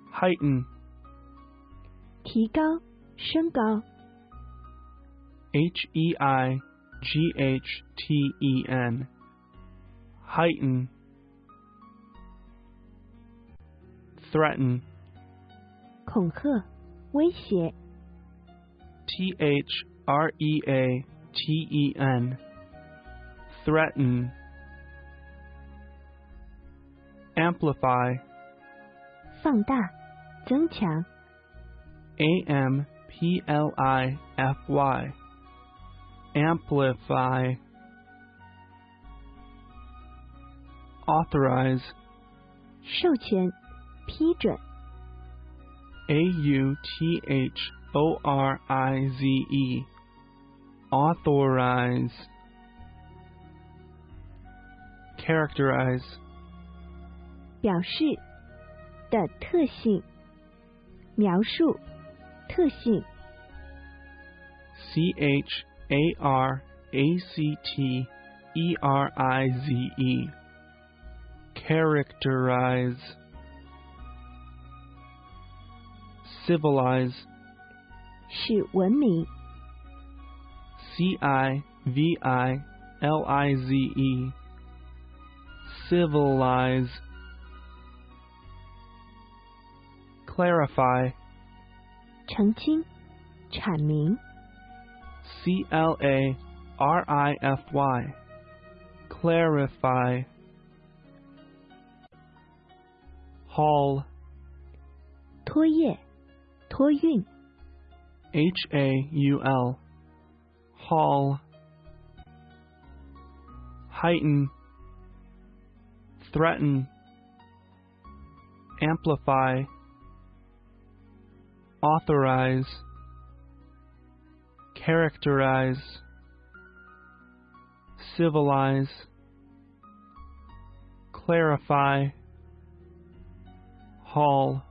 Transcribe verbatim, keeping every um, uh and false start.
heighten, 提高，升高。 H E I G H T E N, heighten. Threaten, 恐吓，威胁。 T H R E A T E N, threaten. Amplify, 放大，增强。 A M P L I F Y, amplify. Authorize, 授权，批准。 A U T H O R I Z E, authorize. Characterize, 表示的特性，描述特性。 C H A R A C T E R I Z E, characterize. Civilize, 使文明。 C I V I L I Z E, civilize. Clarify, 澄清，阐明。 C L A R I F Y, clarify. Haul, 托曳，托运。 H A U L, haul. Heighten, threaten. Amplify, authorize. Characterize, civilize. Clarify, haul.